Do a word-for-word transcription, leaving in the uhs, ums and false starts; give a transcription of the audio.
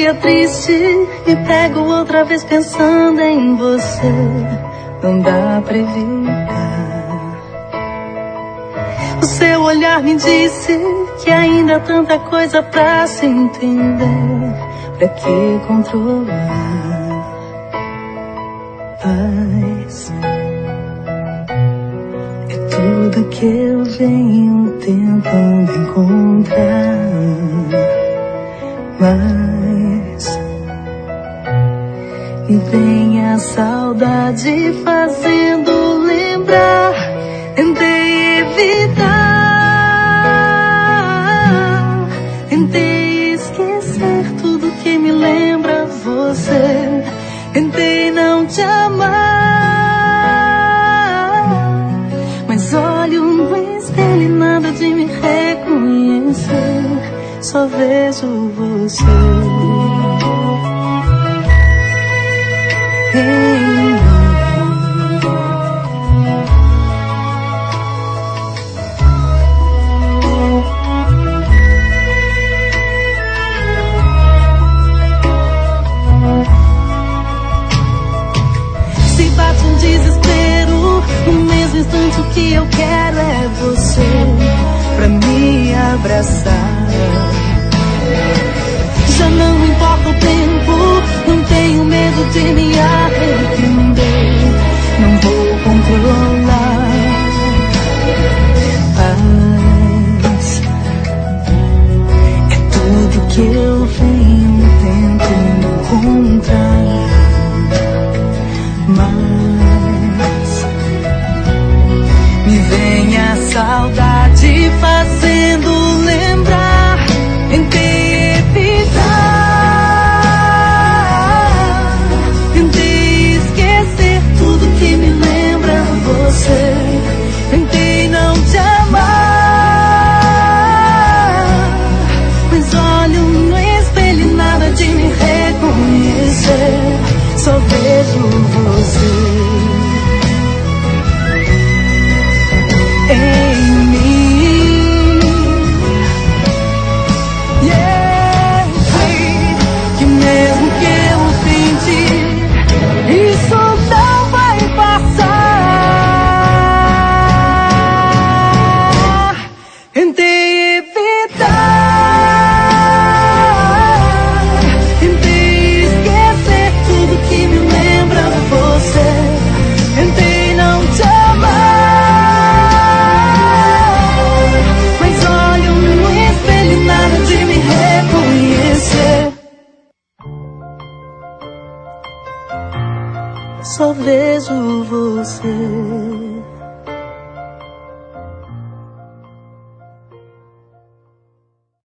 dia triste me pego outra vez pensando em você. Não dá pra evitar. O seu olhar me disse que ainda há tanta coisa pra se entender. Pra que controlar? Paz é tudo que eu venho tentando encontrar. Mas me vem a saudade fazendo lembrar. Tentei evitar, tentei esquecer tudo que me lembra você. Tentei não te amar, mas olho no espelho e nada de me reconhecer. Só vejo você. Hey. Se bate um desespero, no mesmo instante o que eu quero é você pra me abraçar. Já não importa o tempo, não tenho medo de me arrepender. Não vou controlar. Paz é tudo que eu venho tentando encontrar. Mas me vem a saudade fazendo lembrar. Tentei evitar, tentei esquecer tudo que me lembra você. Tentei não te amar, mas olho no espelho e nada de me reconhecer. Só vejo você em mim. Yeah, sei que mesmo que eu tente, isso não vai passar. Tentei evitar, tentei esquecer tudo que me lembra você. Tentei não te amar, mas olho no espelho e nada de me reconhecer. Só vejo você.